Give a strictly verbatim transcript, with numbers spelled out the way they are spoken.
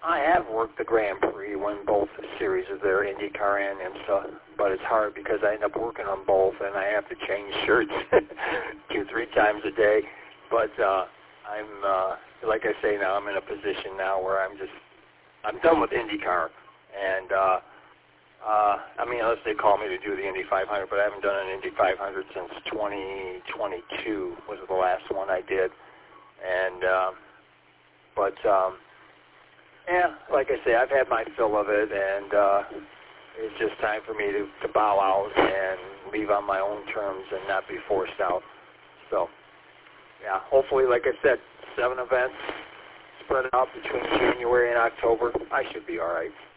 I have worked the Grand Prix when both series are there, IndyCar and IMSA, but it's hard because I end up working on both, and I have to change shirts two, three times a day. But uh, I'm, uh, like I say now, I'm in a position now where I'm just, I'm done with IndyCar, and uh, uh, I mean, unless they call me to do the Indy five hundred, but I haven't done an Indy five hundred since twenty twenty-two was the last one I did, and um, but. Um, Yeah, like I say, I've had my fill of it, and uh, it's just time for me to, to bow out and leave on my own terms and not be forced out. So, yeah, hopefully, like I said, seven events spread out between January and October. I should be all right.